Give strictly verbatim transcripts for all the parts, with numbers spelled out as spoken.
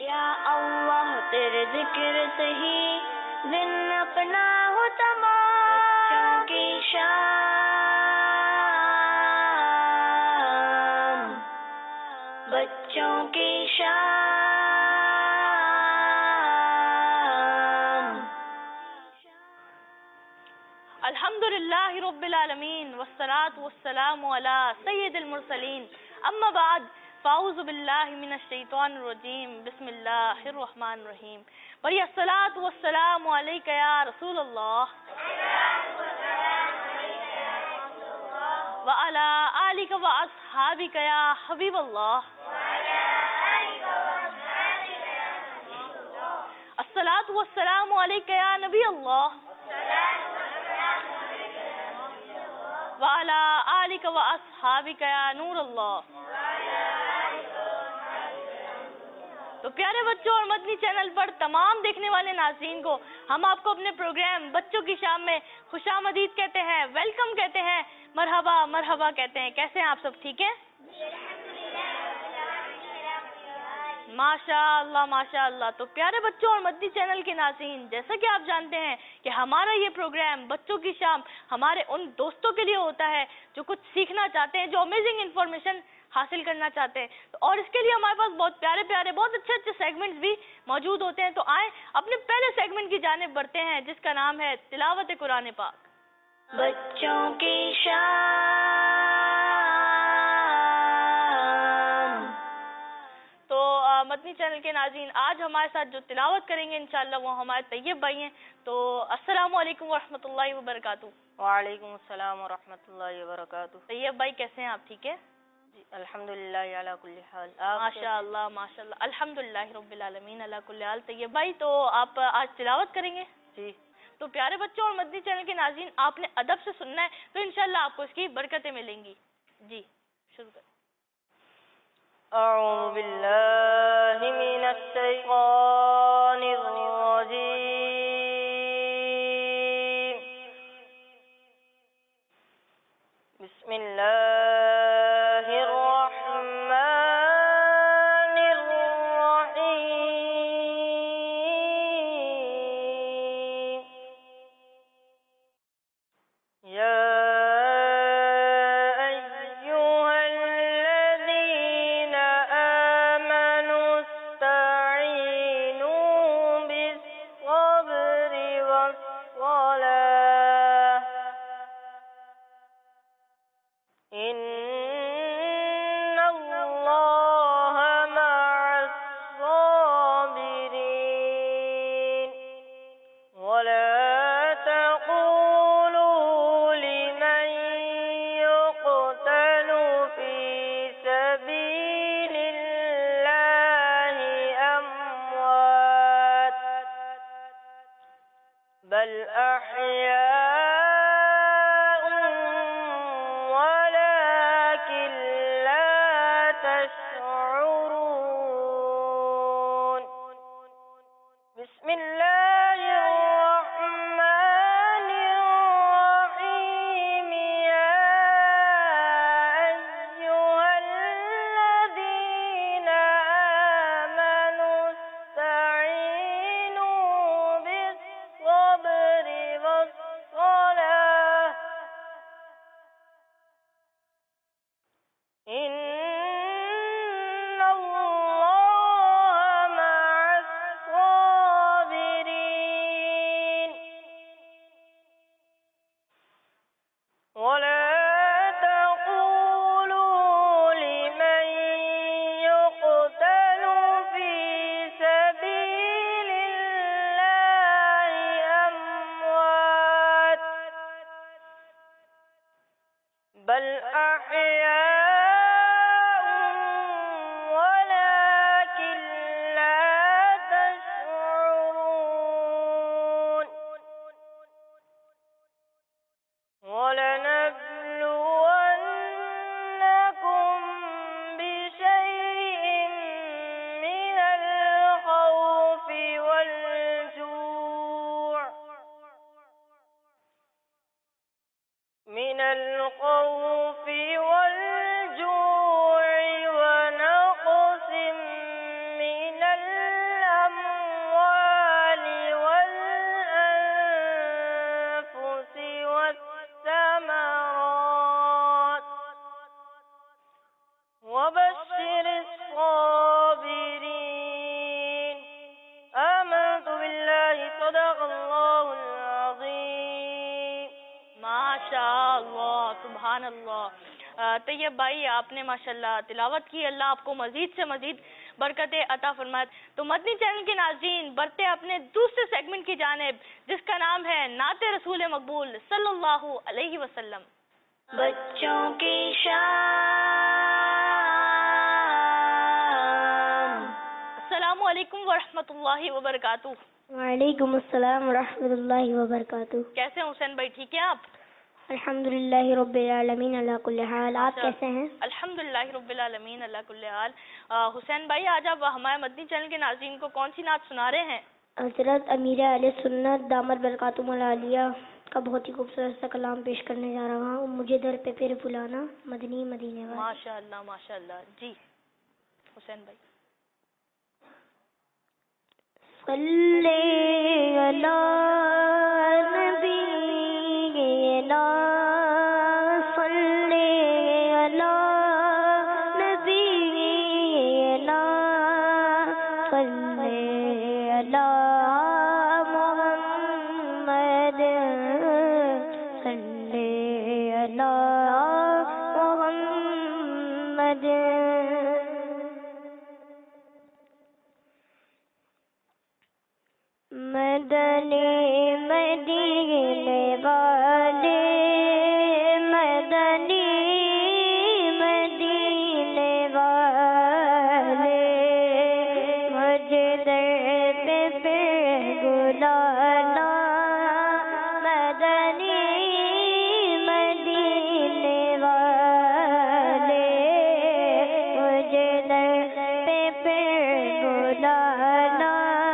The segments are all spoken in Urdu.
یا اللہ تیرے ذکر سے ہی دن اپنا ہو تمام کی شان، بچوں کی شان۔ الحمد للہ رب العالمین والصلاة والسلام علی سید المرسلین، اما بعد فاعوذ باللہ من الشیطان الرجیم، بسم اللہ الرحمن الرحیم۔ بڑی الصلاة والسلام علیک یا رسول اللہ وعلی آلک واصحابک یا حبیب اللہ۔ الصلاة والسلام علیک یا نبی اللہ وعلی آلک واصحابک یا نور اللہ۔ تو پیارے بچوں اور مدنی چینل پر تمام دیکھنے والے ناظرین کو ہم آپ کو اپنے پروگرام بچوں کی شام میں خوش آمدید کہتے ہیں، ویلکم کہتے ہیں، مرحبا مرحبا کہتے ہیں۔ کیسے ہیں آپ سب؟ ٹھیک ہیں؟ ماشاء اللہ ماشاء اللہ۔ تو پیارے بچوں اور مدنی چینل کے ناظرین، جیسا کہ آپ جانتے ہیں کہ ہمارا یہ پروگرام بچوں کی شام ہمارے ان دوستوں کے لیے ہوتا ہے جو کچھ سیکھنا چاہتے ہیں، جو امیزنگ انفارمیشن حاصل کرنا چاہتے ہیں، تو اور اس کے لیے ہمارے پاس بہت پیارے پیارے بہت اچھے اچھے سیگمنٹس بھی موجود ہوتے ہیں۔ تو آئیں اپنے پہلے سیگمنٹ کی جانب بڑھتے ہیں جس کا نام ہے تلاوت قرآن پاک۔ بچوں کی شان۔ تو مدنی چینل کے ناظرین، آج ہمارے ساتھ جو تلاوت کریں گے انشاءاللہ وہ ہمارے طیب بھائی ہیں۔ تو السلام علیکم ورحمۃ اللہ وبرکاتہ۔ وعلیکم السلام ورحمۃ اللہ وبرکاتہ۔ طیب بھائی کیسے ہیں آپ؟ ٹھیک ہے جی الحمد للہ علی کل حال۔ ماشاء اللہ ماشاء اللہ، الحمد للہ رب العالمین علی کل حال۔ طیب بھائی تو آپ آج تلاوت کریں گے؟ جی۔ تو پیارے بچوں اور مدنی چینل کے ناظرین، آپ نے ادب سے سننا ہے تو انشاءاللہ آپ کو اس کی برکتیں ملیں گی۔ جی شروع کریں۔ اعوذ باللہ من الشیطان الرجیم، بسم اللہ الرحمن الرحیم، یا بل احیاء ولکن لا تشعرون۔ بسم اللہ الرحمن الرحیم، یا ایہا الذین آمنوا استعینوا بالصبر والصلاة سبحان اللہ. طیب بھائی آپ نے ماشاءاللہ تلاوت کی, اللہ آپ کو مزید سے مزید برکتیں عطا فرمائے. تو مدنی چینل کے ناظرین بڑھتے اپنے دوسرے سیگمنٹ کی جانب جس کا نام ہے نعت رسول مقبول صلی اللہ علیہ وسلم. بچوں کی شان. السلام علیکم ورحمۃ اللہ وبرکاتہ. وعلیکم السلام ورحمۃ اللہ وبرکاتہ. کیسے ہیں حسین بھائی, ٹھیک ہیں آپ؟ الحمدللہ رب العالمین علی کل حال. آپ کیسے ہیں؟ الحمدللہ رب العالمین علی کل حال. حسین بھائی آج آپ ہمارے مدنی چینل کے ناظرین کو کون سی نعت سنا رہے ہیں؟ حضرت امیر اہل سنت دامت برکاتہم العالیہ کا بہت ہی خوبصورت سا کلام پیش کرنے جا رہا ہوں. مجھے در پہ پھر بلانا مدنی مدینے والے. ماشاء اللہ ماشاء اللہ. جی حسین بھائی. صلی علی نبی نا صلی علی نبی نا صلی علی محمد صلی علی محمد. مدنی مدینے والے مدنی مدینے والے مجھے در پہ پھر بلانا مدنی مدینے والے مجھے در پہ پھر بلانا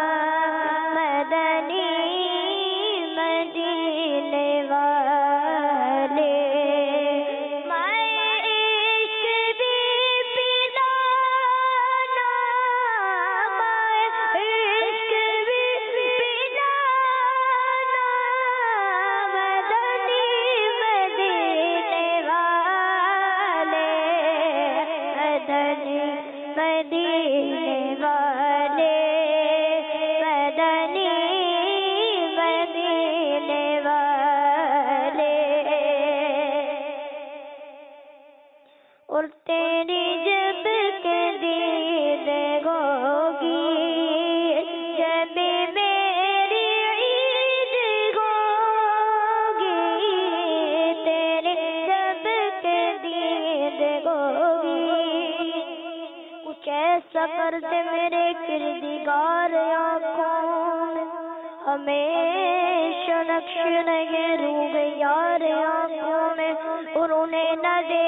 اور تیری جب کے دید ہوگی جب میری عید ہوگی تیری جب کے دید ہوگی کچھ ایسا کر دے میرے کردگار آنکھوں میں ہمیشہ نقش رہے روب یار آنکھوں میں اور انہیں نہ دے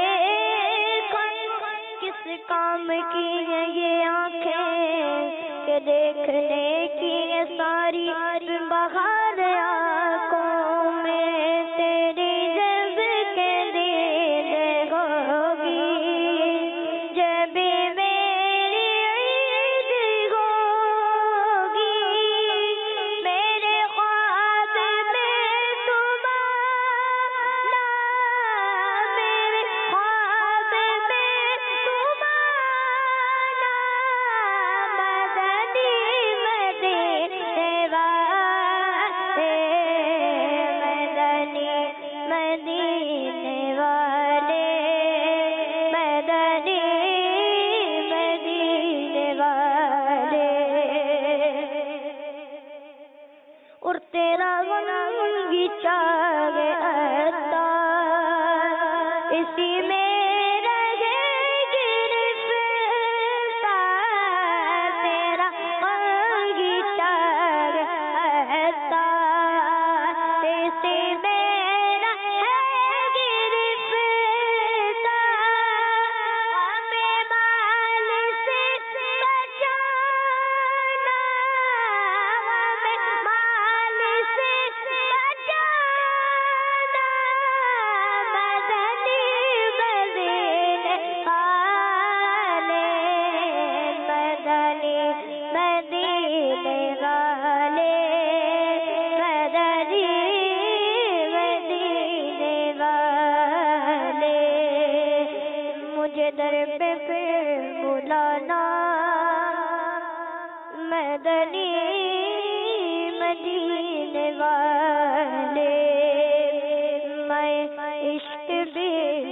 کام کی ہے یہ آنکھیں کہ دیکھنے کی ہے ساری بہار آنکھوں میں تیری جب کے دید ہوگی جب میری عید ہوگی میرے خواب میں تمہارا میرے خواب میں اور تیرا غنگی چاہ عطا اسی میں رہے گرفتار تیرا غنگی چاہ عطا اسی میں رہے گرفتار ہمیں مال سے بچانا ہمیں مال سے بچانا مدنی مدینے والے مدنی مدینے والے مدنی مدینے والے مجھے در پہ پھر بلانا مدنی مدینے والے میں عشق بھی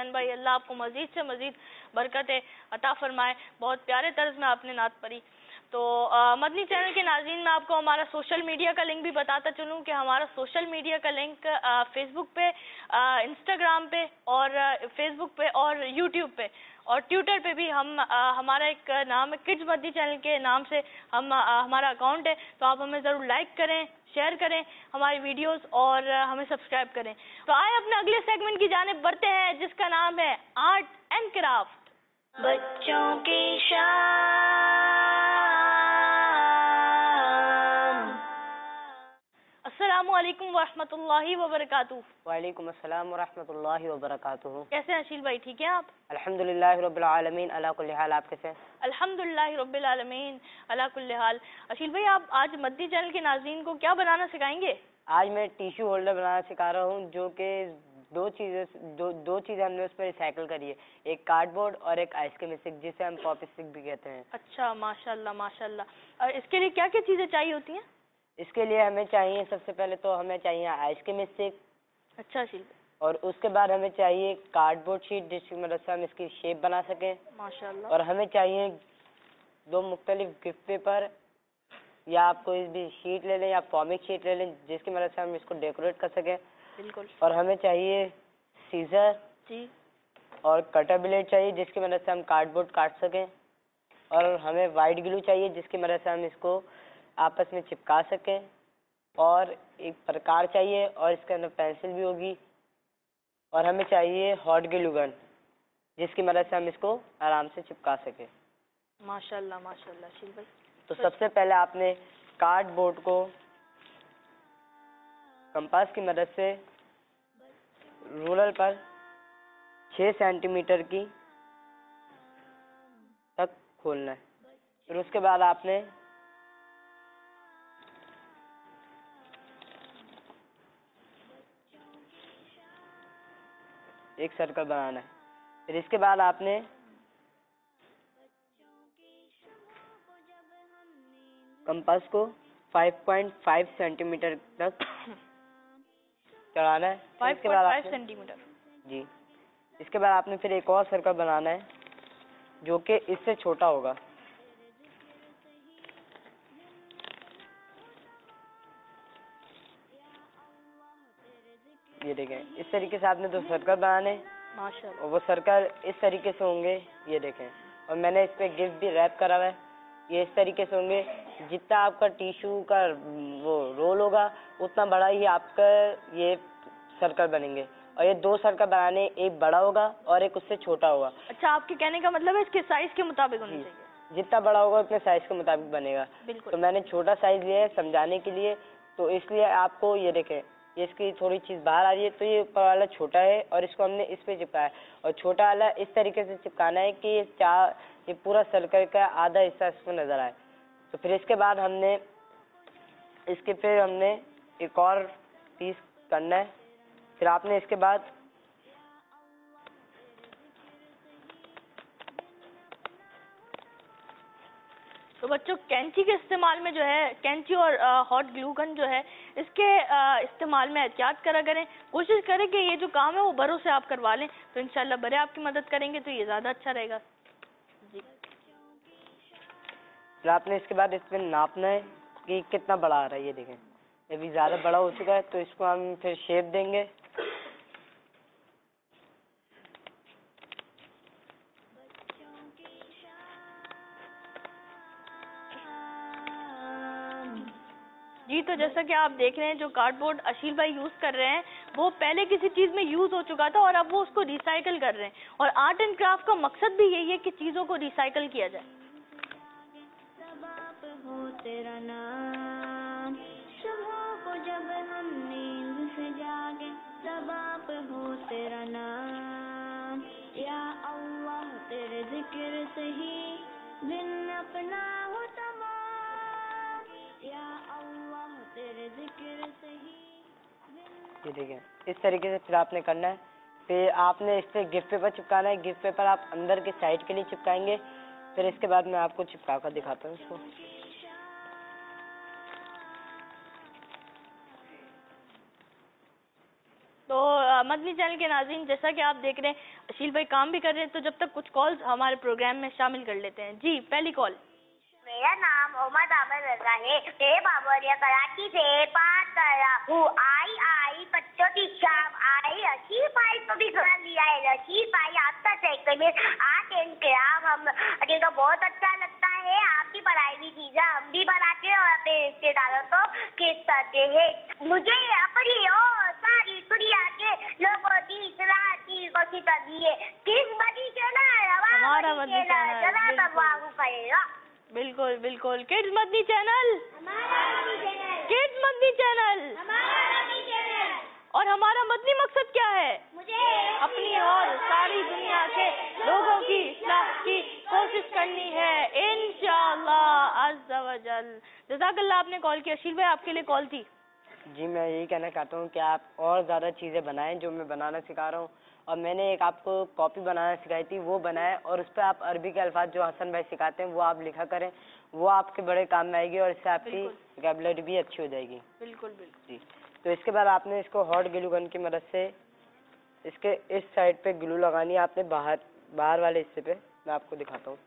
حسین بھائی, اللہ آپ کو مزید سے مزید برکتیں عطا فرمائے. بہت پیارے طرز میں آپ نے نعت پڑھی. تو مدنی چینل کے ناظرین, میں آپ کو ہمارا سوشل میڈیا کا لنک بھی بتاتا چلوں کہ ہمارا سوشل میڈیا کا لنک فیس بک پہ, انسٹاگرام پہ اور فیس بک پہ اور یوٹیوب پہ اور ٹویٹر پہ بھی ہم ہمارا ایک نام ہے کڈز مدنی چینل کے نام سے ہم ہمارا اکاؤنٹ ہے. تو آپ ہمیں ضرور لائک کریں, شیئر کریں ہماری ویڈیوز اور ہمیں سبسکرائب کریں. تو آئے اپنے اگلے سیگمنٹ کی جانب بڑھتے ہیں جس کا نام ہے آرٹ اینڈ کرافٹ. بچوں کی شان. السلام علیکم ورحمۃ اللہ وبرکاتہ. وعلیکم السلام ورحمۃ اللہ وبرکاتہ. کیسے ہیں اشیل بھائی, ٹھیک ہیں آپ؟ الحمد للہ رب العالمین علی کل حال. آپ کیسے ہیں؟ الحمد للہ رب العالمین علی کل حال. اشیل بھائی, آپ آج مدنی چینل کے ناظرین کو کیا بنانا سکھائیں گے؟ آج میں ٹیشو ہولڈر بنانا سکھا رہا ہوں جو کہ دو چیزیں دو دو چیزیں ہم نے اس پہ ریسائیکل کری ہے, ایک کارڈ بورڈ اور ایک آئس کریم اسٹک جسے ہم پاپ اسٹک بھی کہتے ہیں. اچھا, ماشاء اللہ ماشاء اللہ. اور اس کے لیے کیا کیا چیزیں چاہیے ہوتی ہیں؟ اس کے لیے ہمیں چاہیے سب سے پہلے تو ہمیں چاہیے آئس کریم اسٹک. اچھا اشیل بھائی. اور اس کے بعد ہمیں چاہیے کارڈ بورڈ شیٹ جس کی مدد سے ہم اس کی شیپ بنا سکیں. ماشاء اللہ. اور ہمیں چاہیے دو مختلف گفٹ پیپر, یا آپ کوئی بھی شیٹ لے لیں یا فارمک شیٹ لے لیں جس کی مدد سے ہم اس کو ڈیکوریٹ کر سکیں. بالکل. اور ہمیں چاہیے سیزر جی. اور کٹر بلیڈ چاہیے جس کی مدد سے ہم کارڈ بورڈ کاٹ سکیں. اور ہمیں وائٹ گلو چاہیے جس کی مدد سے ہم اس کو آپس میں چپکا سکیں. اور ایک پرکار چاہیے اور اس کے اندر پینسل بھی ہوگی. اور ہمیں چاہیے ہاٹ گلو گن جس کی مدد سے ہم اس کو آرام سے چپکا سکیں. ماشاء اللہ ماشاء اللہ اشیل بھائی. تو سب سے پہلے آپ نے کارڈ بورڈ کو کمپاس کی مدد سے رولر پر چھ سینٹی میٹر کی تک کھولنا ہے. پھر اس کے بعد آپ نے ایک سرکل بنانا ہے. پھر اس کے بعد آپ نے کمپاس کو پانچ پوائنٹ پانچ سینٹی میٹر تک چڑھانا ہے. پانچ پوائنٹ پانچ سینٹی میٹر. جی. اس کے بعد آپ نے پھر ایک اور سرکل بنانا ہے جو کہ اس سے چھوٹا ہوگا. یہ دیکھیں اس طریقے سے آپ نے دو سرکل بنانے ماشاء اللہ. اور وہ سرکل اس طریقے سے ہوں گے. یہ دیکھیں, اور میں نے اس پہ گفٹ بھی ریپ کرا ہوا ہے. یہ اس طریقے سے ہوں گے. جتنا آپ کا ٹیشو کا وہ رول ہوگا اتنا بڑا ہی آپ کا یہ سرکل بنیں گے. اور یہ دو سرکل بنانے, ایک بڑا ہوگا اور ایک اس سے چھوٹا ہوگا. اچھا, آپ کے کہنے کا مطلب ہے اس کے سائز کے مطابق ہونا چاہیے. جتنا بڑا ہوگا اتنے سائز کے مطابق بنے گا. بالکل. تو میں نے چھوٹا سائز لیا ہے سمجھانے کے لیے, تو اس لیے آپ کو یہ دیکھیں یہ اس کی تھوڑی چیز باہر آ رہی ہے. تو یہ اوپر والا چھوٹا ہے اور اس کو ہم نے اس پہ چپکایا ہے. اور چھوٹا والا اس طریقے سے چپکانا ہے کہ یہ چار یہ پورا سرکل کا آدھا حصہ اس کو نظر آئے. تو پھر اس کے بعد ہم نے اس کے پھر ہم نے ایک اور پیس کرنا ہے. پھر آپ نے اس کے بعد تو بچوں کینچی کے استعمال میں جو ہے, کینچی اور ہاٹ گلو گن جو ہے اس کے استعمال میں احتیاط کرا کریں. کوشش کریں کہ یہ جو کام ہے وہ بروں سے آپ کروا لیں, تو انشاءاللہ برے آپ کی مدد کریں گے تو یہ زیادہ اچھا رہے گا. جی. پھر آپ نے اس کے بعد اس پہ ناپنا ہے کہ کتنا بڑا آ رہا ہے. یہ دیکھیں ابھی زیادہ بڑا ہو چکا ہے تو اس کو ہم پھر شیپ دیں گے. جی. تو جیسا کہ آپ دیکھ رہے ہیں جو کارڈ بورڈ اشیل بھائی یوز کر رہے ہیں وہ پہلے کسی چیز میں یوز ہو چکا تھا اور اب وہ اس کو ریسائیکل کر رہے ہیں. اور آرٹ اینڈ کرافٹ کا مقصد بھی یہی ہے کہ چیزوں کو ریسائیکل کیا جائے. ہو تیرا نام صبح کو جب ہم نیند سے جاگے, سباب ہو تیرا نام یا اللہ, تیرے ذکر سے ہی دن اپنا ہو تمام, یا اللہ تیرے ذکر سے ہی. یہ دیکھیں اس طریقے سے پھر آپ نے کرنا ہے. پھر آپ نے اس پہ گفٹ پیپر چپکانا ہے. گفٹ پیپر آپ اندر کے سائڈ کے لیے چپکائیں گے. پھر اس کے بعد میں آپ کو چپکا کر دکھاتا ہوں اس کو. تو مدنی چینل کے ناظرین جیسا کہ آپ دیکھ رہے ہیں اشیل بھائی کام بھی کر رہے ہیں تو جب تک کچھ کالز ہمارے پروگرام میں شامل کر لیتے ہیں. جی پہلی کال. میرا نام محمد عامر رضا ہے. میں بابریا کراچی سے بات کر رہا ہوں. آئی آئی بچوں کی شام آئی. رشید بھائی کو بھی گھر لیا ہے. رشید بھائی آپ کا سیکٹر میں آرٹ اینڈ کرافٹ ہم تو بہت اچھا لگتا ہے. آپ کی بنائی ہوئی چیزیں ہم بھی بناتے ہیں اور اپنے رشتے داروں کو کس کرتے ہیں. مجھے اپنی اور ساری دنیا کے لوگوں کی اطلاع کی کوشش کرنی ہے. کس مدی چینل ہمارا مدنی چینل ذرا تباہ کرے گا. بالکل بالکل. کڈز مدنی چینل, کڈز مدنی چینل. اور ہمارا مدنی مقصد کیا ہے؟ اپنی اور ساری دنیا کے لوگوں کی اصلاح کی کوشش کرنی ہے انشاءاللہ عز و جل. جزاک اللہ. آپ نے کال کیا. اشیل بھائی آپ کے لیے کال تھی. جی میں یہی کہنا چاہتا ہوں کہ آپ اور زیادہ چیزیں بنائیں جو میں بنانا سکھا رہا ہوں. اور میں نے ایک آپ کو کاپی بنانا سکھائی تھی, وہ بنائیں اور اس پہ آپ عربی کے الفاظ جو حسن بھائی سکھاتے ہیں وہ آپ لکھا کریں. وہ آپ کے بڑے کام میں آئے گی اور اس سے آپ کی ویکیبلری بھی اچھی ہو جائے گی. بالکل بالکل. جی تو اس کے بعد آپ نے اس کو ہاٹ گلو گن کی مدد سے اس کے اس سائڈ پہ گلو لگانی ہے. آپ نے باہر باہر والے حصے پہ, میں آپ کو دکھاتا ہوں.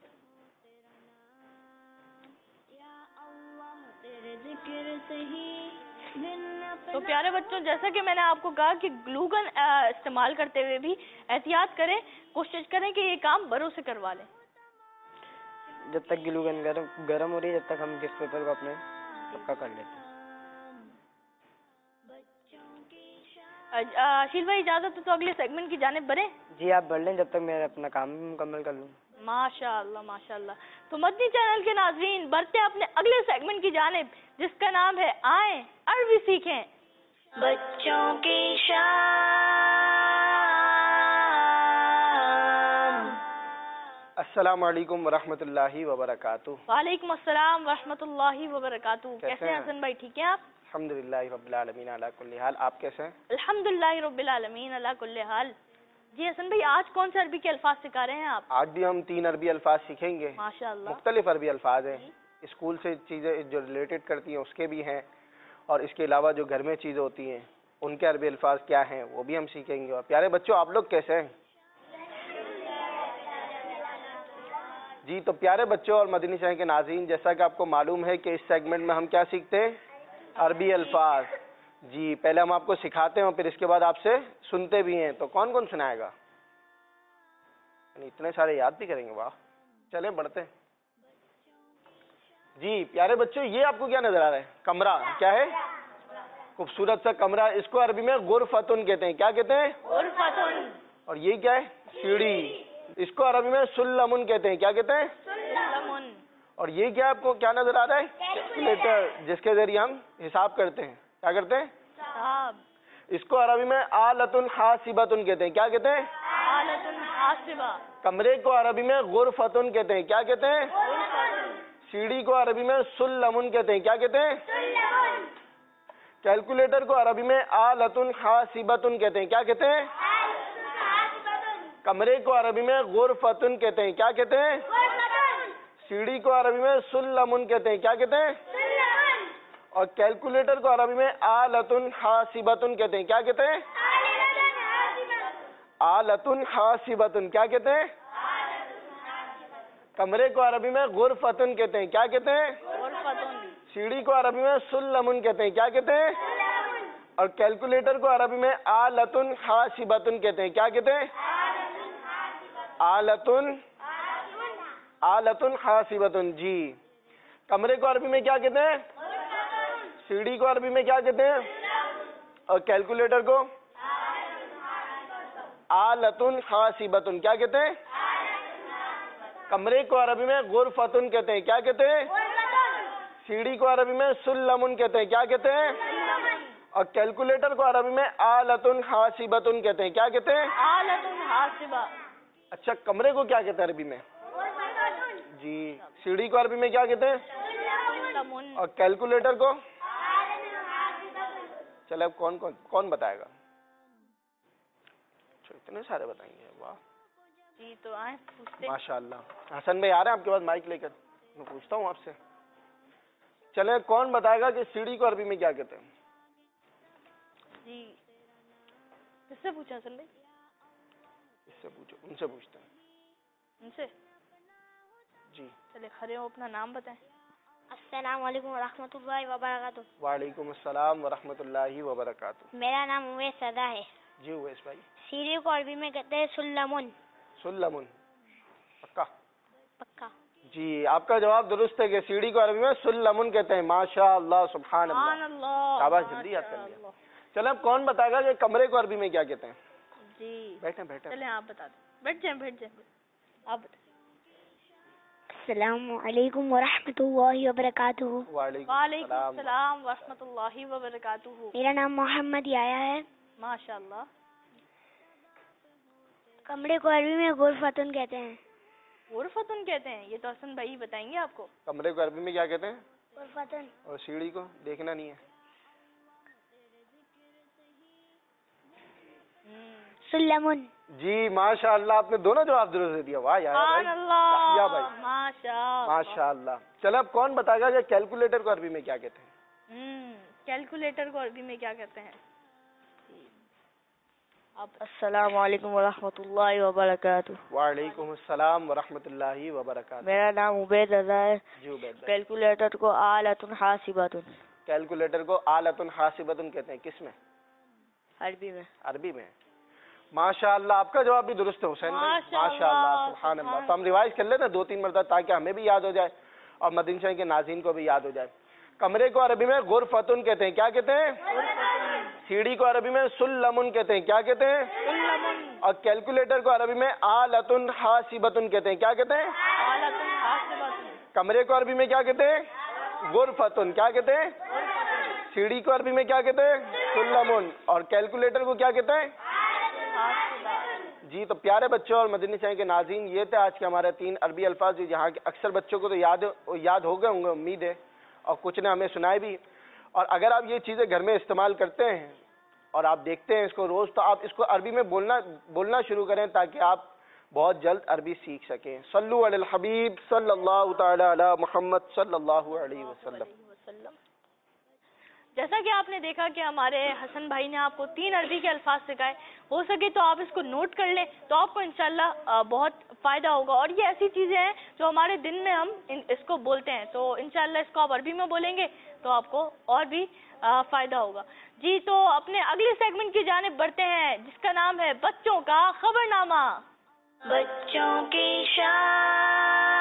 تو پیارے بچوں, جیسا کہ میں نے آپ کو کہا کہ گلو گن استعمال کرتے ہوئے بھی احتیاط کریں, کوشش کریں کہ یہ کام بروں سے کروا لیں. جب تک گلو گن گرم گرم ہو رہی ہے جب تک ہم گفٹ پیپر کو اپنے پکا کر لیتے ہیں. اشیل بھائی اجازت ہے تو اگلے سیگمنٹ کی جانب بڑھیں. جی آپ بڑھ لیں جب تک میں اپنا کام بھی مکمل کر لوں. ماشاء اللہ ماشاء اللہ. تو مدنی چینل کے ناظرین بڑھتے ہیں اپنے اگلے سیگمنٹ کی جانب جس کا نام ہے آئیں عربی سیکھیں. بچوں کی شام. السلام علیکم ورحمۃ اللہ وبرکاتہ. وعلیکم السلام ورحمۃ اللہ وبرکاتہ. کیسے ہیں حسن بھائی, ٹھیک ہیں آپ؟ الحمد للہ رب العالمین علی کل حال. آپ کیسے ہیں؟ الحمد للہ رب العالمین علی کل حال. جی حسن بھائی آج کون سے عربی کے الفاظ سکھا رہے ہیں آپ؟ آج بھی ہم تین عربی الفاظ سیکھیں گے. ماشاء اللہ. مختلف عربی الفاظ ہیں, اسکول سے چیزیں جو ریلیٹڈ کرتی ہیں اس کے بھی ہیں, اور اس کے علاوہ جو گھر میں چیزیں ہوتی ہیں ان کے عربی الفاظ کیا ہیں وہ بھی ہم سیکھیں گے. اور پیارے بچوں آپ لوگ کیسے ہیں؟ جی تو پیارے بچوں اور مدنی چینل کے ناظرین, جیسا کہ آپ کو معلوم ہے کہ اس سیگمنٹ میں ہم کیا سیکھتے ہیں؟ عربی الفاظ. جی پہلے ہم آپ کو سکھاتے ہیں اور پھر اس کے بعد آپ سے سنتے بھی ہیں. تو کون کون سنائے گا؟ اتنے سارے یاد بھی کریں گے, واہ. چلیں بڑھتے ہیں. جی پیارے بچوں یہ آپ کو کیا نظر آ رہا ہے؟ کمرہ. کیا ہے؟ خوبصورت سا کمرہ. اس کو عربی میں غرفتن کہتے ہیں. کیا کہتے ہیں؟ غرفتن. اور یہ کیا ہے؟ سیڑھی. اس کو عربی میں سلمن کہتے ہیں. کیا کہتے ہیں؟ سلمن. اور یہ کیا آپ کو کیا نظر آ رہا ہے؟ کیلکولیٹر, جس کے ذریعے ہم حساب کرتے ہیں. کیا کرتے ہیں؟ حساب. اس کو عربی میں آلۃ حاسبۃ کہتے ہیں. کیا کہتے ہیں؟ آلۃ حاسبہ. کمرے کو عربی میں غرفتن کہتے ہیں. کیا کہتے ہیں؟ غرفتن. سیڑھی کو عربی میں سلمن کہتے ہیں. کیا کہتے ہیں؟ سلمن. کیلکولیٹر کو عربی میں آلۃ حاسبۃ کہتے ہیں. کیا کہتے ہیں؟ کمرے کو عربی میں غرفتن کہتے ہیں. کیا کہتے ہیں؟ سیڑھی کو عربی میں سلمن کہتے ہیں. کیا کہتے ہیں؟ اور کیلکولیٹر کو عربی میں آلۃ حاسبۃ کہتے ہیں. کیا کہتے ہیں؟ آلۃ حاسبۃ. کیا کہتے ہیں؟ کمرے کو عربی میں غرفتن کہتے ہیں. کیا کہتے ہیں؟ غرفتن. سیڑھی کو عربی میں سلمن کہتے ہیں. کیا کہتے ہیں؟ اور کیلکولیٹر کو عربی میں آلۃ حاسبۃ کہتے ہیں. کیا کہتے ہیں؟ آلۃ آلۃ حاسبۃ. جی کمرے کو عربی میں کیا کہتے ہیں؟ سیڑھی کو عربی میں کیا کہتے ہیں؟ اور کیلکولیٹر کو آلۃ حاسبۃ. کیا کہتے ہیں؟ کمرے کو عربی میں غرفتن کہتے ہیں. کیا کہتے ہیں؟ سیڑھی کو عربی میں سلمن کہتے ہیں. کیا کہتے ہیں؟ اور کیلکولیٹر کو عربی میں آلۃ حاسبۃ کہتے ہیں. کیا کہتے ہیں؟ آلۃ حاسبہ. اچھا کمرے کو کیا کہتے ہیں عربی میں؟ جی. سیڑھی کو عربی میں کیا کہتے ہیں؟ سلمن. اور کیلکولیٹر کو؟ چلے اب کون کون کون بتائے گا؟ اتنے سارے بتائیں گے, واہ. جی تو آئیں پوچھتے. ماشاء اللہ. حسن بھائی آ رہے ہیں آپ کے پاس مائک لے کر, میں پوچھتا ہوں آپ سے. چلے کون بتائے گا کہ سیڑھی کو عربی میں کیا کہتے ہیں؟ جی کس سے پوچھا حسن بھائی؟ اس سے پوچھو, ان سے پوچھتے ہیں. ان سے جی چلے کھڑے ہو, اپنا نام بتائیں. السلام علیکم ورحمۃ اللہ وبرکاتہ. وعلیکم السلام ورحمۃ اللہ وبرکاتہ. میرا نام اویس صدا ہے. جی اویس بھائی. سیڑھی کو عربی میں کہتے ہیں سلمن. سلمن, پکا؟ پکا. جی آپ کا جواب درست ہے کہ سیڑھی کو عربی میں سلمن کہتے ہیں. ماشاء اللہ, سبحان سبحان اللہ, اللہ, شاباش, جلدی یاد کر لیا. چلیں اب کون بتائے گا کہ کمرے کو عربی میں کیا کہتے ہیں؟ جی بیٹھیں بیٹھیں. چلیں آپ بتا دیں, بیٹھ جائیں بیٹھ جائیں, آپ بتائیں. السلام علیکم ورحمۃ اللہ وبرکاتہ. وعلیکم وعلیکم السلام. السلام ورحمۃ اللہ وبرکاتہ. میرا نام محمد یایا ہے. ماشاء اللہ. کمرے کو عربی میں غرفتن کہتے ہیں. غرفتن کہتے ہیں, یہ تو حسن بھائی بتائیں گے آپ کو. کمرے کو عربی میں کیا کہتے ہیں؟ غرفتن. اور سیڑھی کو دیکھنا نہیں ہے. سلمن. جی ماشاء اللہ, آپ نے دونوں جواب درست دے دیا. واہ یار سبحان اللہ, یا بھائی, ماشاء ماشاء اللہ. چلو اب کون بتائے گا کہ کیلکولیٹر کو عربی میں کیا کہتے ہیں؟ ہوں کیلکولیٹر کو عربی میں کیا کہتے ہیں؟ السلام علیکم ورحمۃ اللہ وبرکاتہ. وعلیکم السلام ورحمۃ اللہ وبرکاتہ. میرا نام عبید رضا ہے. جی عبید بھائی. کیلکولیٹر کو آلۃ حاسبۃ کیلکولیٹر کو آلۃ حاسبۃ کہتے ہیں. کس میں؟ عربی میں. عربی میں. ماشاء اللہ, آپ کا جواب بھی درست ہے حسین بھائی. ماشاء ماشاء اللہ, اللہ, سبحان اللہ. سبحان تو ہم ریوائز کر لیتے ہیں دو تین مرتبہ تاکہ ہمیں بھی یاد ہو جائے اور مدنی چینل کے ناظرین کو بھی یاد ہو جائے. کمرے کو عربی میں غرفتن کہتے ہیں. کیا کہتے ہیں؟ سیڑھی کو عربی میں سلمن کہتے ہیں. کیا کہتے ہیں؟ اور کیلکولیٹر کو عربی میں آلۃ حاسبۃ کہتے ہیں. کیا کہتے ہیں؟ کمرے کو عربی میں کیا کہتے ہیں؟ غرفتن. کیا کہتے ہیں؟ سیڑھی کو عربی میں کیا کہتے ہیں؟ سلمن. اور کیلکولیٹر کو کیا کہتے ہیں؟ جی تو پیارے بچوں اور مدنی چینل کے ناظرین, یہ تھے آج کے ہمارے تین عربی الفاظ جو یہاں کے اکثر بچوں کو تو یاد یاد ہو گئے ہوں گے امید ہے, اور کچھ نے ہمیں سنائے بھی. اور اگر آپ یہ چیزیں گھر میں استعمال کرتے ہیں اور آپ دیکھتے ہیں اس کو روز, تو آپ اس کو عربی میں بولنا بولنا شروع کریں تاکہ آپ بہت جلد عربی سیکھ سکیں. صلو علی الحبیب صلی اللہ تعالی علی محمد صلی اللہ علیہ وسلم. جیسا کہ آپ نے دیکھا کہ ہمارے حسن بھائی نے آپ کو تین عربی کے الفاظ سکھائے, ہو سکے تو آپ اس کو نوٹ کر لیں تو آپ کو انشاءاللہ بہت فائدہ ہوگا. اور یہ ایسی چیزیں ہیں جو ہمارے دن میں ہم اس کو بولتے ہیں, تو انشاءاللہ اس کو آپ عربی میں بولیں گے تو آپ کو اور بھی فائدہ ہوگا. جی تو اپنے اگلے سیگمنٹ کی جانب بڑھتے ہیں جس کا نام ہے بچوں کا خبر نامہ. بچوں کی شان.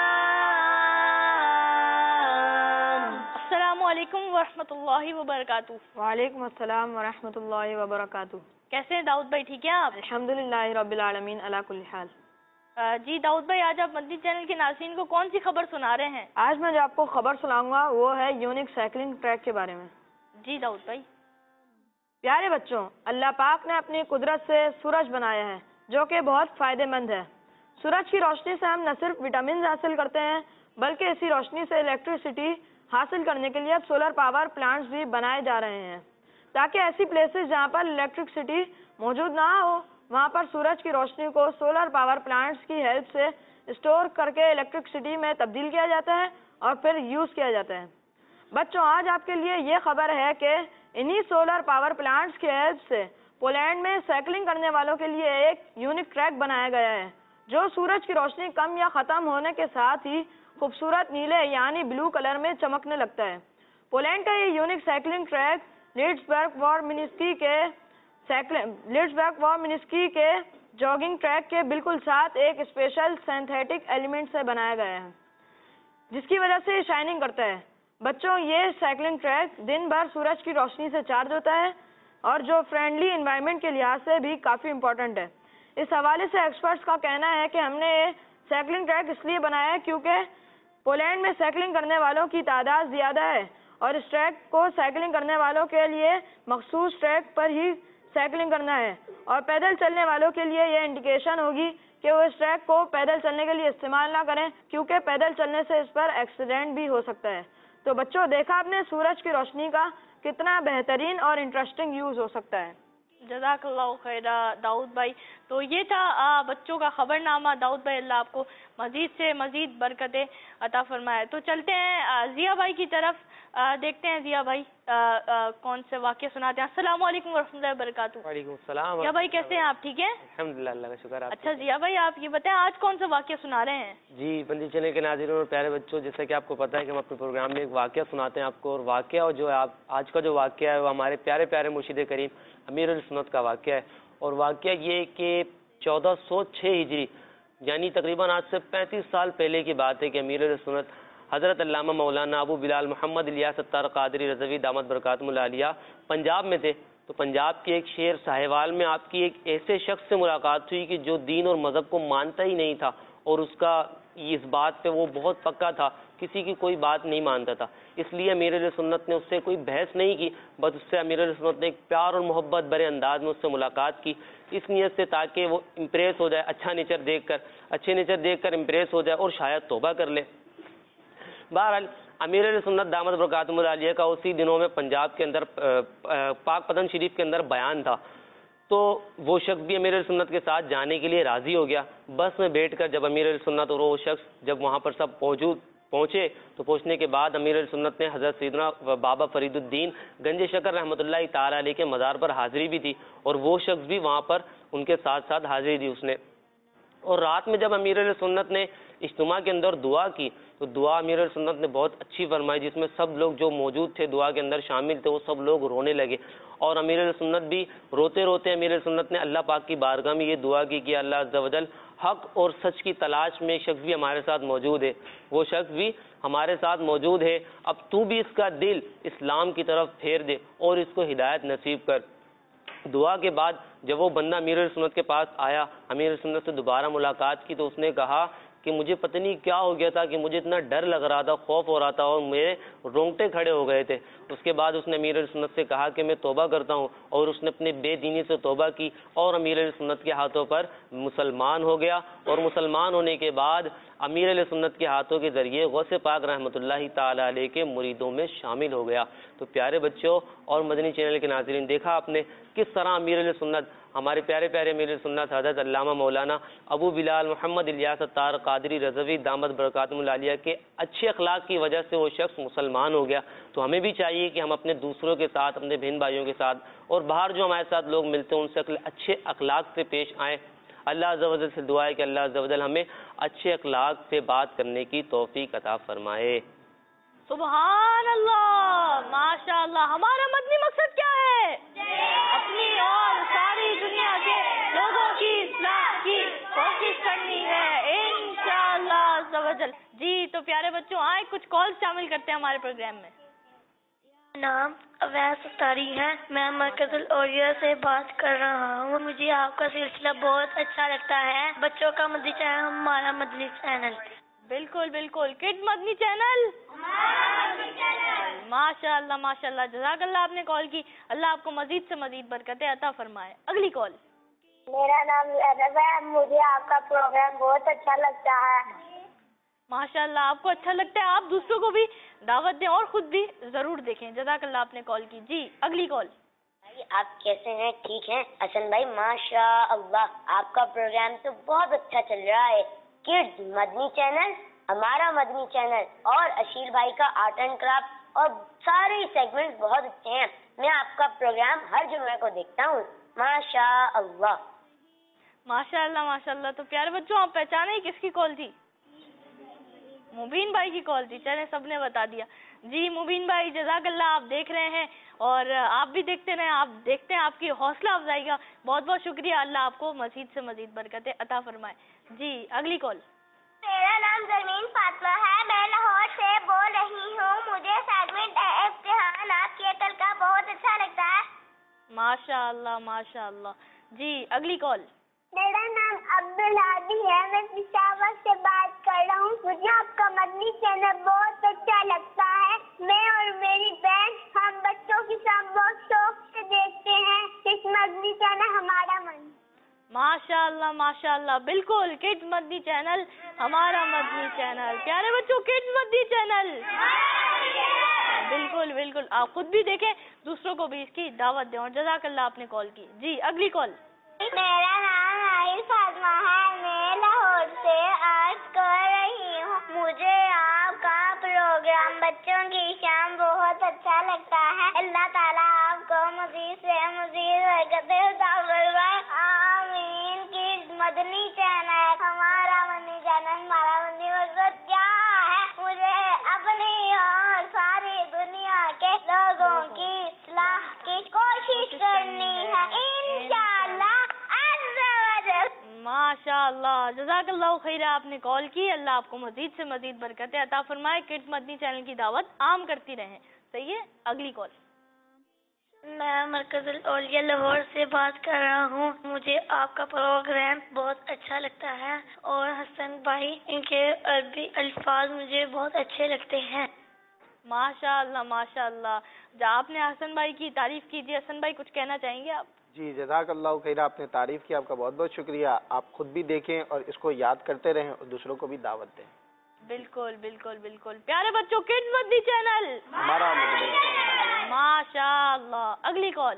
السلام علیکم ورحمۃ اللہ وبرکاتہ. وعلیکم السلام ورحمۃ اللہ وبرکاتہ. کیسے ہیں داؤد بھائی, ٹھیک ہیں آپ؟ الحمدللہ رب العالمین علی کل حال. جی داؤد بھائی, آج آپ مدنی چینل کے ناظرین کو کون سی خبر سنا رہے ہیں؟ آج میں جو آپ کو خبر سناؤں گا وہ ہے یونیک سائیکلنگ ٹریک کے بارے میں. جی داؤد بھائی. پیارے بچوں, اللہ پاک نے اپنی قدرت سے سورج بنایا ہے جو کہ بہت فائدہ مند ہے. سورج کی روشنی سے ہم نہ صرف وٹامنز حاصل کرتے ہیں بلکہ اسی روشنی سے الیکٹریسٹی حاصل کرنے کے لیے اب سولر پاور پلانٹس بھی بنائے جا رہے ہیں تاکہ ایسی پلیسز جہاں پر الیکٹرکسٹی موجود نہ ہو وہاں پر سورج کی روشنی کو سولر پاور پلانٹس کی ہیلپ سے اسٹور کر کے الیکٹرکسٹی میں تبدیل کیا جاتا ہے اور پھر یوز کیا جاتا ہے. بچوں, آج آپ کے لیے یہ خبر ہے کہ انہی سولر پاور پلانٹس کی ہیلپ سے پولینڈ میں سائیکلنگ کرنے والوں کے لیے ایک یونیک ٹریک بنایا گیا ہے جو سورج کی روشنی کم یا ختم ہونے کے ساتھ ہی خوبصورت نیلے یعنی بلو کلر میں چمکنے لگتا ہے. پولینڈ کا یہ unique cycling track Lidzbark Warminski کے لیڈسبرگ وارمنسکی کے جاگنگ ٹریک کے بالکل ساتھ ایک اسپیشل سینتھیٹک ایلیمنٹ سے بنایا گیا ہے جس کی وجہ سے یہ شائننگ کرتا ہے. بچوں, یہ سائیکلنگ ٹریک دن بھر سورج کی روشنی سے چارج ہوتا ہے اور جو فرینڈلی انوائرمنٹ کے لحاظ سے بھی کافی امپورٹنٹ ہے. اس حوالے سے ایکسپرٹس کا کہنا ہے کہ ہم نے یہ سائیکلنگ ٹریک اس لیے بنایا ہے کیونکہ پولینڈ میں سائیکلنگ کرنے والوں کی تعداد زیادہ ہے اور اس ٹریک کو سائیکلنگ کرنے والوں کے لیے مخصوص ٹریک پر ہی سائیکلنگ کرنا ہے اور پیدل چلنے والوں کے لیے یہ انڈیکیشن ہوگی کہ وہ اس ٹریک کو پیدل چلنے کے لیے استعمال نہ کریں کیونکہ پیدل چلنے سے اس پر ایکسیڈنٹ بھی ہو سکتا ہے. تو بچوں, دیکھا آپ نے سورج کی روشنی کا کتنا بہترین اور انٹرسٹنگ یوز ہو سکتا ہے. جزاک اللہ خیر داؤد بھائی. تو یہ تھا آ, بچوں کا خبر نامہ. داؤد بھائی اللہ آپ کو مزید سے مزید برکتیں عطا فرمائے. تو چلتے ہیں ضیاء بھائی کی طرف. آ, دیکھتے ہیں ضیاء بھائی آ, آ, کون سے واقعہ سناتے ہیں. السلام علیکم ورحمۃ اللہ وبرکاتہ. وعلیکم السلام. ضیاء بھائی کیسے ہیں آپ؟ ٹھیک ہیں الحمدللہ اللہ کا شکر. اچھا ضیاء بھائی آپ یہ بتائیں آج کون سا واقعہ سنا رہے ہیں؟ جی مدنی چینل کے ناظرین اور پیارے بچوں، جیسا کہ آپ کو پتہ ہے کہ ہم اپنے پروگرام میں ایک واقعہ سناتے ہیں آپ کو، اور واقعہ جو ہے آپ آج کا جو واقعہ ہے وہ ہمارے پیارے پیارے مرشد کریم امیر السنت کا واقعہ ہے. اور واقعہ یہ کہ چودہ سو چھ ہجری یعنی تقریباً آج سے پینتیس سال پہلے کی بات ہے کہ امیر السنت حضرت علامہ مولانا ابو بلال محمد الیاس ستار قادری رضوی دامت برکاتہم العالیہ پنجاب میں تھے. تو پنجاب کے ایک شہر ساہیوال میں آپ کی ایک ایسے شخص سے ملاقات ہوئی کہ جو دین اور مذہب کو مانتا ہی نہیں تھا، اور اس کا اس بات پہ وہ بہت پکا تھا، کسی کی کوئی بات نہیں مانتا تھا. اس لیے امیر علیہ سنت نے اس سے کوئی بحث نہیں کی، بس اس سے امیر علیہ سنت نے ایک پیار اور محبت بھرے انداز میں اس سے ملاقات کی، اس نیت سے تاکہ وہ امپریس ہو جائے، اچھا نیچر دیکھ کر اچھے نیچر دیکھ کر امپریس ہو جائے اور شاید توبہ کر لے. بہرحال امیر علیہ سنت دامت برکاتہم العالیہ کا اسی دنوں میں پنجاب کے اندر پاک پتن شریف کے اندر بیان تھا. تو وہ شخص بھی امیر علیہ سنت کے ساتھ جانے کے لیے راضی ہو گیا. بس میں بیٹھ کر جب امیر علیہ سنت اور وہ شخص جب وہاں پر سب موجود پہنچے تو پہنچنے کے بعد امیر علیہ سنت نے حضرت سیدنا بابا فرید الدین گنج شکر رحمۃ اللہ تعالیٰ علیہ کے مزار پر حاضری بھی تھی، اور وہ شخص بھی وہاں پر ان کے ساتھ ساتھ حاضری دی اس نے. اور رات میں جب امیر علیہ سنت نے اجتماع کے اندر دعا کی تو دعا امیر علیہ سنت نے بہت اچھی فرمائی، جس میں سب لوگ جو موجود تھے دعا کے اندر شامل تھے وہ سب لوگ رونے لگے. اور امیر علیہ سنت بھی روتے روتے امیر علیہ سنت نے اللہ پاک کی بارگاہ میں یہ دعا کی کہ اللہ عز و جل حق اور سچ کی تلاش میں ایک شخص بھی ہمارے ساتھ موجود ہے، وہ شخص بھی ہمارے ساتھ موجود ہے، اب تو بھی اس کا دل اسلام کی طرف پھیر دے اور اس کو ہدایت نصیب کر. دعا کے بعد جب وہ بندہ امیر علیہ سنت کے پاس آیا، امیر علیہ سنت سے دوبارہ ملاقات کی تو اس نے کہا کہ مجھے پتہ نہیں کیا ہو گیا تھا کہ مجھے اتنا ڈر لگ رہا تھا، خوف ہو رہا تھا اور میرے رونگٹے کھڑے ہو گئے تھے. اس کے بعد اس نے امیر علیہ سنت سے کہا کہ میں توبہ کرتا ہوں، اور اس نے اپنے بے دینی سے توبہ کی اور امیر علیہ سنت کے ہاتھوں پر مسلمان ہو گیا. اور مسلمان ہونے کے بعد امیر علیہ سنت کے ہاتھوں کے ذریعے غوث پاک رحمۃ اللہ تعالیٰ علیہ کے مریدوں میں شامل ہو گیا. تو پیارے بچوں اور مدنی چینل کے ناظرین، دیکھا آپ نے کس طرح امیر علیہ سنت ہمارے پیارے پیارے امیر علیہ سنت حضرت علامہ مولانا ابو بلال محمد الیاس ستار قادری رضوی دامت برکاتہم العالیہ کے اچھے اخلاق کی وجہ سے وہ شخص مسلمان ہو گیا. تو ہمیں بھی چاہیے کہ ہم اپنے دوسروں کے ساتھ، اپنے بہن بھائیوں کے ساتھ اور باہر جو ہمارے ساتھ لوگ ملتے ہیں ان سے اچھے اخلاق سے پیش آئیں. اللہ عز و جل سے دعا ہے کہ اللہ عز و جل ہمیں اچھے اخلاق سے بات کرنے کی توفیق عطا فرمائے. سبحان اللہ، ماشاء اللہ. ہمارا مدنی مقصد کیا ہے؟ اپنی اور ساری دنیا کے لوگوں کی اصلاح کی کوشش کرنی ہے انشاءاللہ عز و جل. جی تو پیارے بچوں آئے کچھ کال شامل کرتے ہیں ہمارے پروگرام میں. نام اویس ستاری ہے، میں مرکز الاولیاء سے بات کر رہا ہوں. مجھے آپ کا سلسلہ بہت اچھا لگتا ہے. بچوں کا مدنی چینل ہمارا مدنی چینل. بالکل بالکل. کڈ مدنی چینل ماشاء اللہ ماشاء اللہ. جزاک اللہ آپ نے کال کی. اللہ آپ کو مزید سے مزید برکتیں عطا فرمائے. اگلی کال. میرا نام زینب ہے، مجھے آپ کا پروگرام بہت اچھا لگتا ہے. ماشاء اللہ آپ کو اچھا لگتا ہے، آپ دوسروں کو بھی دعوت دیں اور خود بھی ضرور دیکھیں. جزاک اللہ آپ نے کال کی. جی اگلی کال. آپ کیسے ہیں؟ ٹھیک ہیں حسن بھائی؟ ماشاء اللہ آپ کا پروگرام تو بہت اچھا چل رہا ہے. کڈز مدنی چینل، ہمارا مدنی چینل اور اشیل بھائی کا آرٹ اینڈ کرافٹ اور سارے سیگمنٹ بہت اچھے ہیں. میں آپ کا پروگرام ہر جمعے کو دیکھتا ہوں. ماشاء اللہ ماشاء اللہ ماشاء اللہ. تو پیارے بچوں آپ پہچانے کس کی کال تھی؟ مبین بھائی کی کال تھی. چلے سب نے بتا دیا. جی مبین بھائی جزاک اللہ آپ دیکھ رہے ہیں اور آپ بھی دیکھتے رہیں. آپ دیکھتے ہیں آپ کی حوصلہ افزائی کا بہت بہت شکریہ. اللہ آپ کو مزید سے مزید برکتیں عطا فرمائے. جی اگلی کال. میرا نام زمین فاطمہ ہے، میں لاہور سے بول رہی ہوں. مجھے سیگمنٹ امتحانات کے کل کا بہت اچھا لگتا ہے. ماشاء اللہ ماشاء اللہ. جی اگلی کال. میرا نام عبدالہادی ہے، میں پشاور سے بات کر رہا ہوں. مجھے آپ کا مدنی چینل بہت اچھا لگتا ہے. میں اور میری بہن ہم بچوں کے ساتھ بہت شوق سے دیکھتے ہیں اس مدنی چینل ہمارا من. ماشاء اللہ ماشاء اللہ. بالکل کڈز مدنی چینل ہمارا مدنی چینل. پیارے بچوں کڈز مدنی چینل بالکل بالکل. آپ خود بھی دیکھیں، دوسروں کو بھی اس کی دعوت دیں اور جزاک اللہ آپ نے کال کی. جی اگلی کال. میرا نام तारीफ फातिमा है, मैं लाहौर से अर्ज कर रही हूँ। मुझे आपका प्रोग्राम बच्चों की शाम बहुत अच्छा लगता है। अल्लाह ताला आपको मजीद से मजीद बरकतें अता फरमाए, आमीन। की मदनी चैनल, हमारा मदनी चैनल, हमारा मदनी मकसद क्या है? मुझे अपनी और सारी दुनिया के लोगों की इस्लाह की कोशिश करनी है, इंशाअल्लाह। माशाअल्लाह, जज़ाकल्लाहु खैरा। आपने कॉल की, अल्लाह आपको मजीद से मजीद बरकतें अता फरमाए। किड्स मदनी चैनल की दावत आम करती रहें। सही है, अगली कॉल। मैं मरकजुल औलिया लाहौर से बात कर रहा हूँ। मुझे आपका प्रोग्राम बहुत अच्छा लगता है और हसन भाई, इनके अरबी अल्फाज मुझे बहुत अच्छे लगते हैं। माशाअल्लाह माशाअल्लाह। जब आपने हसन भाई की तारीफ कीजिए, हसन भाई कुछ कहना चाहेंगे आप? जी जज़ाकल्लाहु खैरा, आपने तारीफ़ की, आपका बहुत बहुत शुक्रिया। आप खुद भी देखें और इसको याद करते रहें और दूसरों को भी दावत दें। बिल्कुल बिल्कुल बिल्कुल। प्यारे बच्चों, किड्स मदनी चैनल, हमारा मदनी चैनल। माशाअल्लाह। अगली कॉल।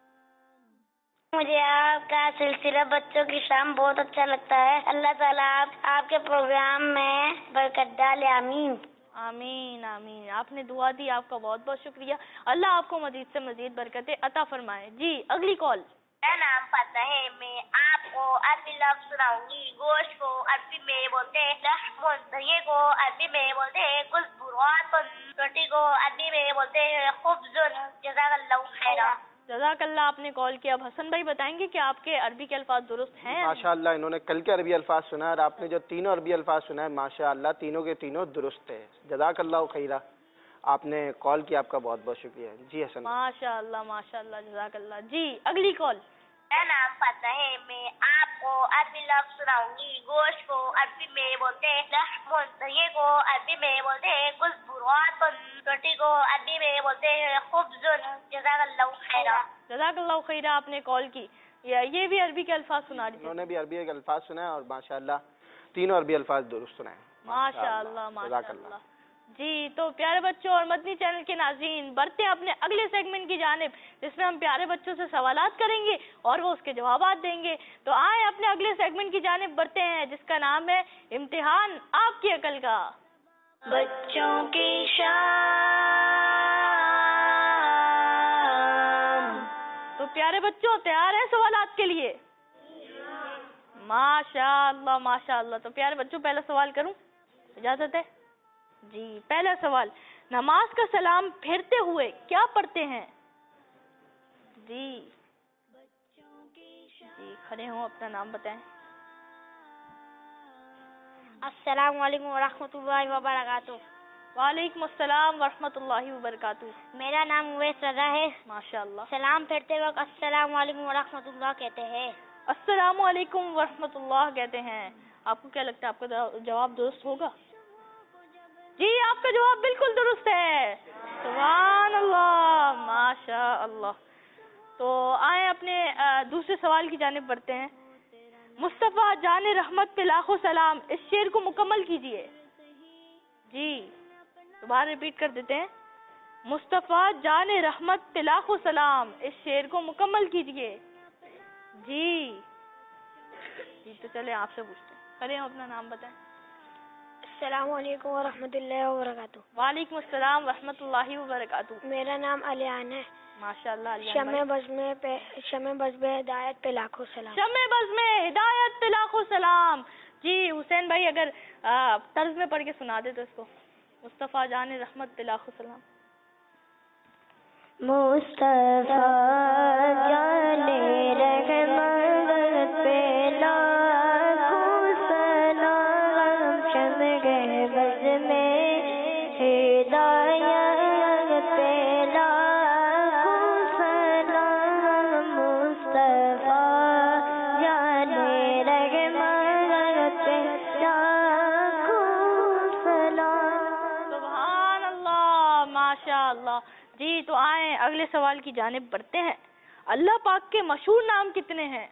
मुझे आपका सिलसिला बच्चों की शाम बहुत अच्छा लगता है। अल्लाह ताला आप, आपके प्रोग्राम में बरकत डाले, आमीन। आमीन आमीन। आपने दुआ दी, आपका बहुत बहुत शुक्रिया। अल्लाह आपको मजीद से मजीद बरकतें अता फरमाए। जी अगली कॉल। मेरा नाम फतेह है, मैं आपको अरबी लफ्ज़ सुनाऊंगी। गोश्त को अरबी में बोलते हैं लहमुन, दही को अरबी में बोलते हैं कुज़बुरातुन, रोटी को अरबी में बोलते हैं खुब्ज़ुन। जज़ाकल्लाहु खैरा। जज़ाकल्लाह। आपने कॉल किया। अब हसन भाई बताएंगे कि आपके अरबी के अल्फाज दुरुस्त हैं? माशाअल्लाह, इन्होंने कल के अरबी अल्फाज सुना और आपने जो तीनों अरबी अल्फाज सुना है, माशाअल्लाह तीनों के तीनों दुरुस्त है। जज़ाकल्लाहु खैरा, आपने कॉल किया, आपका बहुत बहुत शुक्रिया। जी हसन। माशाअल्लाह माशाअल्लाह, जज़ाकल्लाह। जी अगली कॉल। मेरा नाम फतेह है, मैं आपको अरबी लफ्ज़ सुनाऊंगी। गोश्त को अरबी में बोलते हैं लहमुन, दही को अरबी में बोलते हैं कुज़बुरातुन, रोटी को अरबी में बोलते हैं खुब्ज़ुन। जज़ाकल्लाहु खैरा। जज़ाकल्लाहु खैरा। आपने कॉल की, ये ये भी अरबी के अल्फाज सुना रही थी। उन्होंने भी अरबी के अल्फाज सुनाए और माशाअल्लाह तीनों अरबी अल्फाज दुरुस्त सुनाए। माशाअल्लाह माशाअल्लाह। जी तो प्यारे बच्चों और मदनी चैनल के नाज़रीन, बढ़ते हैं अपने अगले सेगमेंट की जानिब, जिसमें हम प्यारे बच्चों से सवालात करेंगे और वो उसके जवाबात देंगे। तो आए अपने अगले सेगमेंट की जानिब बढ़ते हैं, जिसका नाम है इम्तिहान आपकी अकल का। बच्चों की शाम। तो प्यारे बच्चों, तैयार हैं सवालात के लिए? माशाअल्लाह माशाअल्लाह। तो प्यारे बच्चों, पहला सवाल करूं, इजाजत है? जी पहला सवाल, नमाज का सलाम फेरते हुए क्या पढ़ते हैं? जी जी खड़े हों, अपना नाम बताएं। अस्सलाम वालेकुम वरहमतुल्लाहि वबरकातुहू। वालेकुम अस्सलाम वरहमतुल्लाहि वबरकातुहू। मेरा नाम उवैस रज़ा है। माशाअल्लाह। सलाम फेरते वक्त अस्सलाम वालेकुम वरहमतुल्लाह कहते हैं। अस्सलाम वालेकुम वरहमतुल्लाह कहते हैं। आपको क्या लगता है, आपका जवाब दुरुस्त होगा? जी आपका जवाब बिल्कुल दुरुस्त है। सुभान अल्लाह, माशाअल्लाह। तो आए अपने दूसरे सवाल की जानिब बढ़ते हैं। मुस्तफ़ा जाने रहमत पे लाखों सलाम, इस शेर को मुकम्मल कीजिए। जी दोबारा रिपीट कर देते हैं। मुस्तफ़ा जाने रहमत पे लाखों सलाम, इस शेर को मुकम्मल कीजिए। जी जी तो चले आपसे पूछते हैं, करें अपना नाम बताएं। अस्सलाम वालेकुम वरहमतुल्लाहि वबरकातुहू। वालेकुम अस्सलाम वरहमतुल्लाहि वबरकातुहू। मेरा नाम अलियान है। माशाअल्लाह अलियान शमे बज़ में पे शमे बज़ में हिदायत पे लाखों सलाम। शमे बज़ में हिदायत पे लाखों सलाम। जी हुसैन भाई अगर आ, तर्ज में पढ़ के सुना दे तो इसको। मुस्तफ़ा जाने रहमत पे लाखों सलाम। मुस्तफ़ा जाने रहमत पे लाखों सलाम, शमे बज़ में हिदायत पे लाखों सलाम, मुस्तफ़ा जाने रहमत पे लाखों सलाम। सुभान अल्लाह, माशाअल्लाह। जी तो आए अगले सवाल की जानिब बढ़ते हैं। अल्लाह पाक के मशहूर नाम कितने हैं?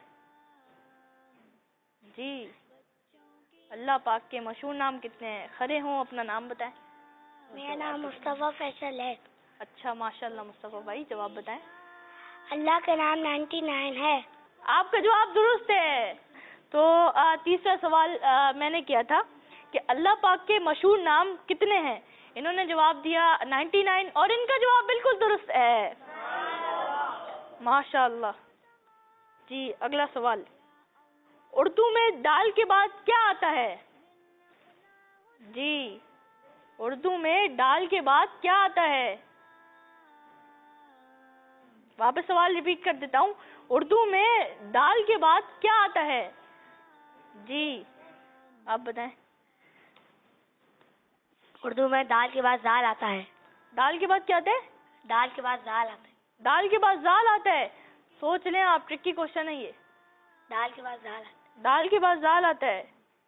जी अल्लाह पाक के मशहूर नाम कितने हैं? खड़े हों, अपना नाम बताएं। मेरा नाम मुस्तफ़ा फैसल है। अच्छा माशाअल्लाह मुस्तफ़ा भाई, जवाब बताएं। अल्लाह का नाम नाइन्टी नाइन है। आपका जवाब दुरुस्त है। تو آ, تیسرا سوال آ, میں نے کیا تھا کہ اللہ پاک کے مشہور نام کتنے ہیں؟ انہوں نے جواب دیا نائنٹی نائن اور ان کا جواب بالکل درست ہے. ماشاء اللہ. جی اگلا سوال. اردو میں دال کے بعد کیا آتا ہے؟ جی اردو میں دال کے بعد کیا آتا ہے؟ واپس سوال ریپیٹ کر دیتا ہوں. اردو میں دال کے بعد کیا آتا ہے؟ جی آپ بتائیں. اردو میں دال کے بعد زال آتا ہے. دال کے بعد کیا آتا ہے؟ دال کے بعد زال آتا ہے. دال کے بعد زال آتا ہے. سوچ لیں آپ, ٹرکی کوشچن ہے یہ. دال کے بعد زال آتا ہے. دال کے بعد زال آتا ہے.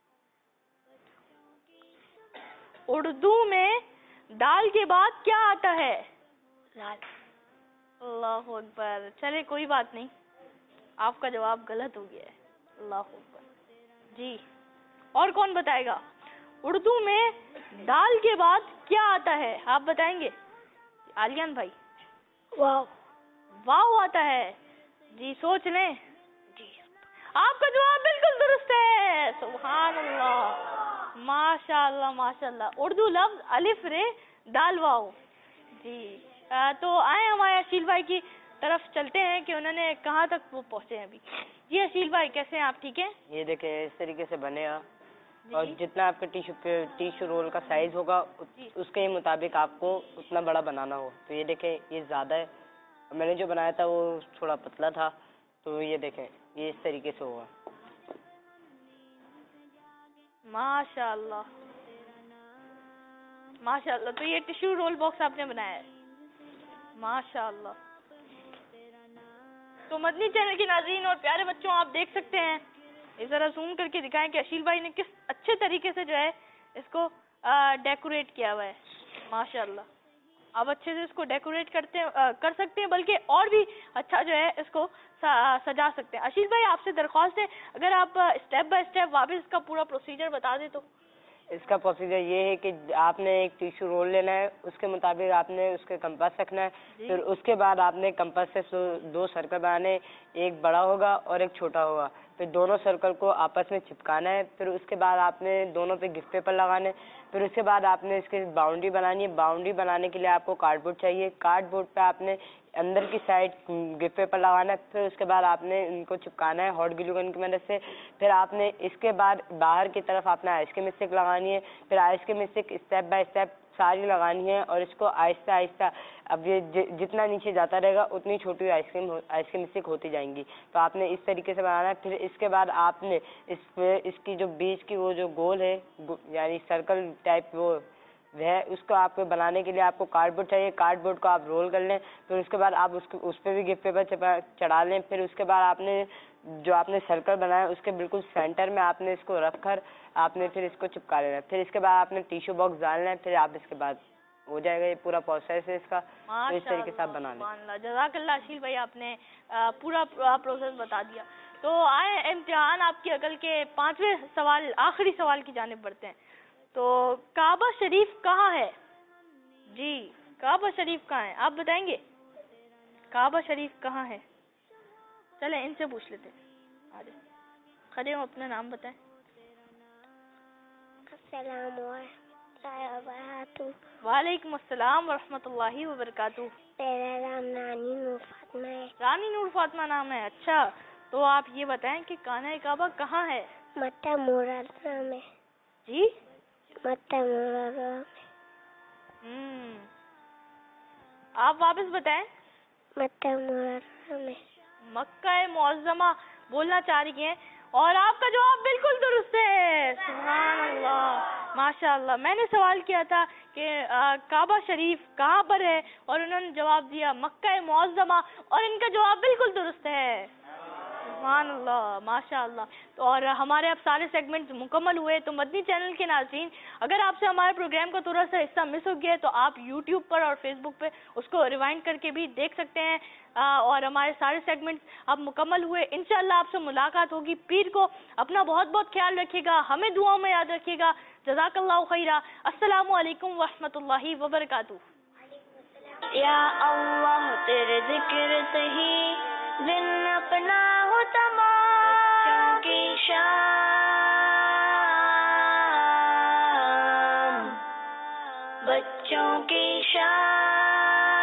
اردو میں دال کے بعد کیا آتا ہے؟ زال. اللہ اکبر. چلے کوئی بات نہیں, آپ کا جواب غلط ہو گیا ہے. اللہ اکبر. جی اور کون بتائے گا؟ اردو میں دال کے بعد کیا آتا ہے؟ آپ بتائیں گے؟ عالیان بھائی. واو. واو آتا ہے. جی سوچ لیں. جی آپ کا جواب بالکل درست ہے. سبحان اللہ. ماشاء اللہ ماشاء اللہ. اردو لفظ الف رے دال واو. جی آ, تو آئے ہمارے اشیل بھائی کی طرف چلتے ہیں کہ انہوں نے کہاں تک وہ پہنچے ہیں ابھی. جی اشیل بھائی کیسے ہیں آپ؟ ٹھیک ہیں. یہ دیکھیں اس طریقے سے بنے گا جی. اور جتنا آپ کے ٹیشو پہ ٹیشو رول کا سائز ہوگا جی. اس کے مطابق آپ کو اتنا بڑا بنانا ہو. تو یہ دیکھیں یہ زیادہ ہے, میں نے جو بنایا تھا وہ تھوڑا پتلا تھا, تو یہ دیکھیں یہ اس طریقے سے ہوگا. ماشاء اللہ ماشاء اللہ. تو یہ ٹیشو رول باکس آپ نے بنایا ہے. ماشاء اللہ. تو مدنی چینل کے ناظرین اور پیارے بچوں, آپ دیکھ سکتے ہیں, اس ذرا زوم کر کے دکھائیں کہ اشیل بھائی نے کس اچھے طریقے سے جو ہے اس کو ڈیکوریٹ کیا ہوا ہے. ماشاء اللہ. آپ اچھے سے اس کو ڈیکوریٹ کرتے کر سکتے ہیں, بلکہ اور بھی اچھا جو ہے اس کو سجا سکتے ہیں. اشیل بھائی آپ سے درخواست ہے اگر آپ اسٹیپ بائی اسٹیپ واپس اس کا پورا پروسیجر بتا دیں تو. اس کا پروسیجر یہ ہے کہ آپ نے ایک ٹیشو رول لینا ہے, اس کے مطابق آپ نے اس کے کمپاس رکھنا ہے. جی. پھر اس کے بعد آپ نے کمپاس سے دو سرکل بنانے, ایک بڑا ہوگا اور ایک چھوٹا ہوگا. پھر دونوں سرکل کو آپس میں چپکانا ہے. پھر اس کے بعد آپ نے دونوں پہ گفٹ پیپر لگانے. پھر اس کے بعد آپ نے اس کی باؤنڈری بنانی ہے. باؤنڈری بنانے کے لیے آپ کو کارڈ بورڈ چاہیے. کارڈ بورڈ پہ آپ نے اندر کی سائڈ گفٹ پیپر لگانا ہے. پھر اس کے بعد آپ نے ان کو چپکانا ہے ہاٹ گلو گن کی مدد سے. پھر آپ نے اس کے بعد باہر کی طرف آپ نے آئس کریم اسٹک لگانی ہے. پھر ice cream stick step by step ساری لگانی ہے اور اس کو آہستہ آہستہ, اب یہ جتنا نیچے جاتا رہے گا اتنی چھوٹی ice cream ice cream stick ہوتی جائیں گی. تو آپ نے اس طریقے سے بنانا ہے. پھر اس کے بعد آپ نے اس پہ اس کی جو بیچ کی وہ جو گول ہے یعنی سرکل ٹائپ وہ ہے, اس کو آپ کو بنانے کے لیے آپ کو کارڈ بورڈ چاہیے. کارڈ بورڈ کو آپ رول کر لیں. پھر اس کے بعد آپ اس اس پہ بھی گفٹ پیپر چڑھا لیں. پھر اس کے بعد آپ نے جو آپ نے سرکل بنایا اس کے بالکل سینٹر میں آپ نے اس کو رکھ کر آپ نے پھر اس کو چپکا لینا ہے. پھر اس کے بعد آپ نے ٹیشو باکس ڈالنا ہے. پھر آپ اس کے بعد ہو جائے گا. یہ پورا پروسیس ہے اس کا. تو اس طریقے سے آپ بنا لیں. جزاک اللہ اشیل بھائی, آپ نے پورا پروسیس بتا دیا. تو آئے امتحان آپ کی عقل کے پانچویں سوال آخری سوال کی جانب بڑھتے ہیں. تو کعبہ شریف کہاں ہے؟ جی کعبہ شریف کہاں ہے آپ بتائیں گے؟ کعبہ شریف کہاں ہے؟ چلیں ان سے پوچھ لیتے ہیں. کھڑے ہوں, اپنا نام بتائیں. السلام علیکم. وعلیکم السلام ورحمۃ اللہ وبرکاتہ. میرا نام رانی نور فاطمہ ہے. رانی نور فاطمہ نام ہے. اچھا, تو آپ یہ بتائیں کہ خانہ کعبہ کہاں ہے؟ مکہ معظمہ میں. جی مکہ معظمہ میں. ہوں آپ واپس بتائیں. مکہ معظمہ میں. مکہ معظمہ بولنا چاہ رہی ہیں اور آپ کا جواب بالکل درست ہے. سبحان اللہ ماشاء اللہ. میں نے سوال کیا تھا کہ کعبہ شریف کہاں پر ہے اور انہوں نے جواب دیا مکہ معظمہ, اور ان کا جواب بالکل درست ہے. سبحان اللہ ماشاء اللہ. تو اور ہمارے اب سارے سیگمنٹ مکمل ہوئے. تو مدنی چینل کے ناظرین, اگر آپ سے ہمارے پروگرام کا تھوڑا سا حصہ مس ہو گیا ہے تو آپ یوٹیوب پر اور فیس بک پہ اس کو ریوائنڈ کر کے بھی دیکھ سکتے ہیں. اور ہمارے سارے سیگمنٹ اب مکمل ہوئے. انشاءاللہ آپ سے ملاقات ہوگی پیر کو. اپنا بہت بہت خیال رکھیے گا, ہمیں دعاؤں میں یاد رکھیے گا. جزاک اللہ خیرہ. السلام علیکم ورحمۃ اللہ وبرکاتہ. یا اللہ تیرے ذکر سے ہی دن اپنا ہو تمام, بچوں کی शाम, बच्चों की शाम।